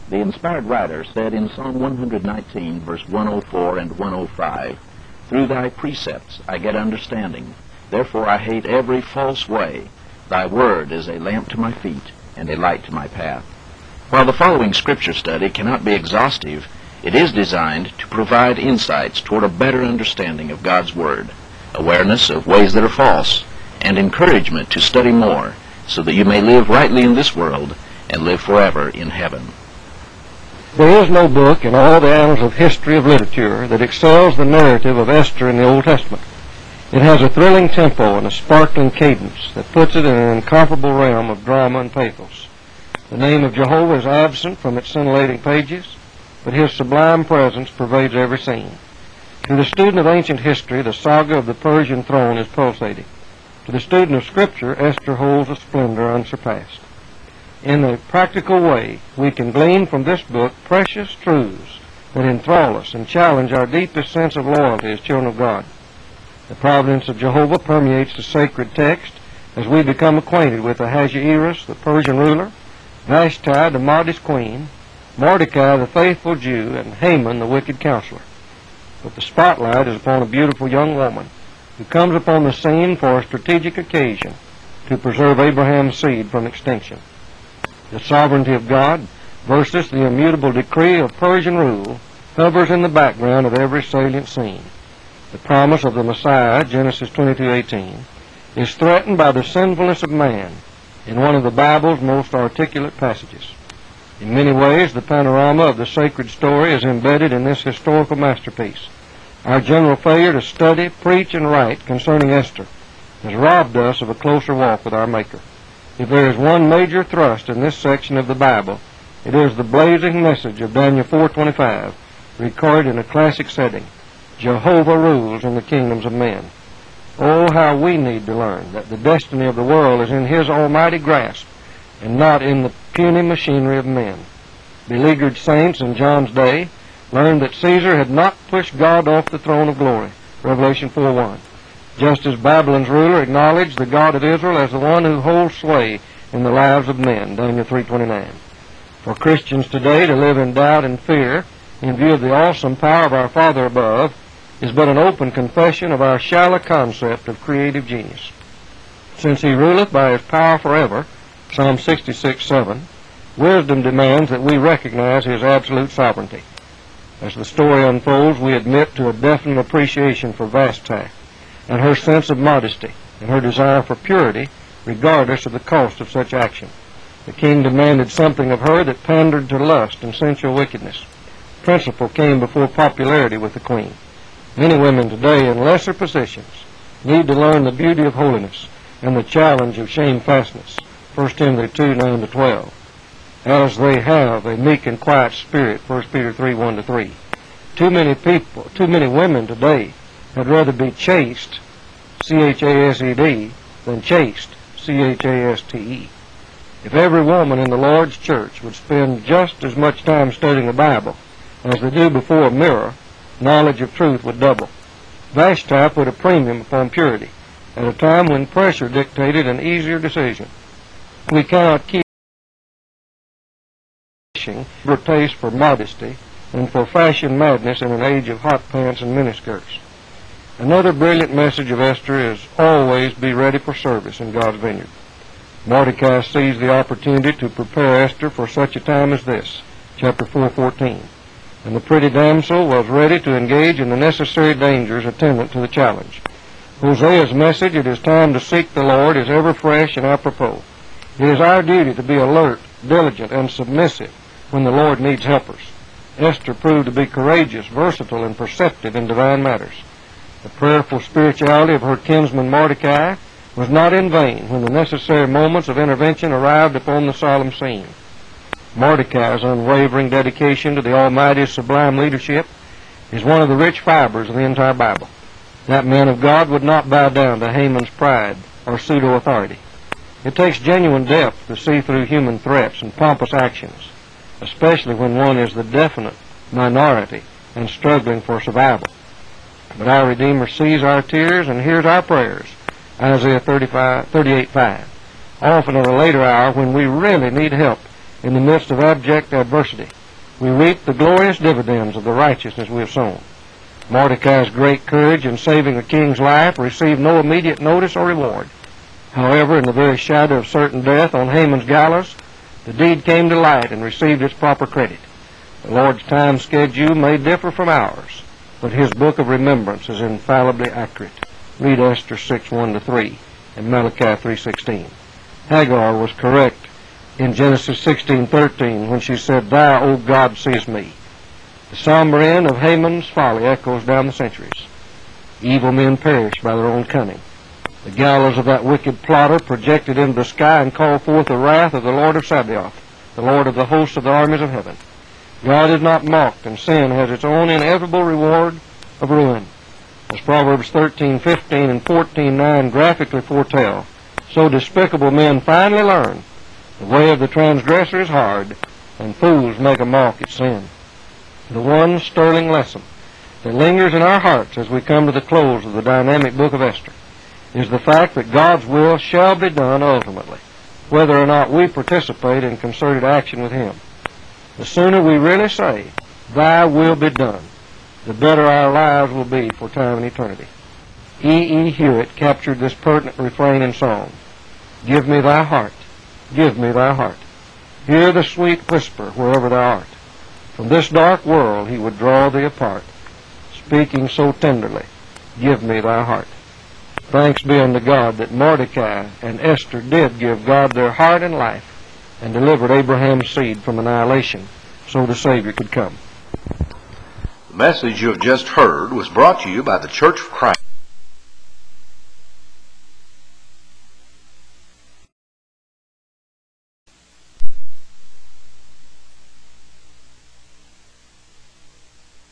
The inspired writer said in Psalm 119, verse 104 and 105, "Through thy precepts I get understanding. Therefore I hate every false way. Thy word is a lamp to my feet and a light to my path." While the following scripture study cannot be exhaustive, it is designed to provide insights toward a better understanding of God's Word, awareness of ways that are false, and encouragement to study more so that you may live rightly in this world and live forever in heaven. There is no book in all the annals of history of literature that excels the narrative of Esther in the Old Testament. It has a thrilling tempo and a sparkling cadence that puts it in an incomparable realm of drama and pathos. The name of Jehovah is absent from its scintillating pages, but his sublime presence pervades every scene. To the student of ancient history, the saga of the Persian throne is pulsating. To the student of Scripture, Esther holds a splendor unsurpassed. In a practical way, we can glean from this book precious truths that enthrall us and challenge our deepest sense of loyalty as children of God. The providence of Jehovah permeates the sacred text as we become acquainted with Ahasuerus, the Persian ruler, Vashti, the modest queen, Mordecai, the faithful Jew, and Haman, the wicked counselor. But the spotlight is upon a beautiful young woman who comes upon the scene for a strategic occasion to preserve Abraham's seed from extinction. The sovereignty of God versus the immutable decree of Persian rule hovers in the background of every salient scene. The promise of the Messiah, Genesis 22:18, is threatened by the sinfulness of man in one of the Bible's most articulate passages. In many ways, the panorama of the sacred story is embedded in this historical masterpiece. Our general failure to study, preach, and write concerning Esther has robbed us of a closer walk with our Maker. If there is one major thrust in this section of the Bible, it is the blazing message of Daniel 4:25, recorded in a classic setting: Jehovah rules in the kingdoms of men. Oh, how we need to learn that the destiny of the world is in his almighty grasp and not in the puny machinery of men. Beleaguered saints in John's day learned that Caesar had not pushed God off the throne of glory, Revelation 4:1. Just as Babylon's ruler acknowledged the God of Israel as the one who holds sway in the lives of men, Daniel 3:29. For Christians today to live in doubt and fear in view of the awesome power of our Father above is but an open confession of our shallow concept of creative genius. Since he ruleth by his power forever, Psalm 66:7, wisdom demands that we recognize his absolute sovereignty. As the story unfolds, we admit to a definite appreciation for Vashti and her sense of modesty and her desire for purity, regardless of the cost of such action. The king demanded something of her that pandered to lust and sensual wickedness. Principle came before popularity with the queen. Many women today in lesser positions need to learn the beauty of holiness and the challenge of shamefastness, 1 Timothy 2:9-12, as they have a meek and quiet spirit, 1 Peter 3:1-3. Too many women today had rather be chaste, C-H-A-S-E-D, than chaste, C-H-A-S-T-E. If every woman in the Lord's church would spend just as much time studying the Bible as they do before a mirror, knowledge of truth would double. Vashti put a premium upon purity at a time when pressure dictated an easier decision. We cannot keep our taste for modesty and for fashion madness in an age of hot pants and miniskirts. Another brilliant message of Esther is always be ready for service in God's vineyard. Mordecai seized the opportunity to prepare Esther for such a time as this, chapter 4:14. And the pretty damsel was ready to engage in the necessary dangers attendant to the challenge. Hosea's message, "It is time to seek the Lord," is ever fresh and apropos. It is our duty to be alert, diligent, and submissive when the Lord needs helpers. Esther proved to be courageous, versatile, and perceptive in divine matters. The prayerful spirituality of her kinsman Mordecai was not in vain when the necessary moments of intervention arrived upon the solemn scene. Mordecai's unwavering dedication to the Almighty's sublime leadership is one of the rich fibers of the entire Bible. That man of God would not bow down to Haman's pride or pseudo-authority. It takes genuine depth to see through human threats and pompous actions, especially when one is the definite minority and struggling for survival. But our Redeemer sees our tears and hears our prayers, Isaiah 38:5. Often at a later hour when we really need help in the midst of abject adversity, we reap the glorious dividends of the righteousness we have sown. Mordecai's great courage in saving the king's life received no immediate notice or reward. However, in the very shadow of certain death on Haman's gallows, the deed came to light and received its proper credit. The Lord's time schedule may differ from ours, but His book of remembrance is infallibly accurate. Read Esther 6:1-3 and Malachi 3:16. Hagar was correct in Genesis 16:13 when she said, "Thou, O God, seest me." The somber end of Haman's folly echoes down the centuries. Evil men perish by their own cunning. The gallows of that wicked plotter projected into the sky and called forth the wrath of the Lord of Sabaoth, the Lord of the hosts of the armies of heaven. God is not mocked, and sin has its own inevitable reward of ruin. As Proverbs 13:15 and 14:9 graphically foretell, so despicable men finally learn. The way of the transgressor is hard, and fools make a mock at sin. The one sterling lesson that lingers in our hearts as we come to the close of the dynamic book of Esther is the fact that God's will shall be done ultimately, whether or not we participate in concerted action with Him. The sooner we really say, "Thy will be done," the better our lives will be for time and eternity. E. Hewitt captured this pertinent refrain in song. "Give me thy heart, give me thy heart. Hear the sweet whisper wherever thou art. From this dark world He would draw thee apart, speaking so tenderly, give me thy heart." Thanks be unto God that Mordecai and Esther did give God their heart and life and delivered Abraham's seed from annihilation so the Savior could come. The message you have just heard was brought to you by the Church of Christ.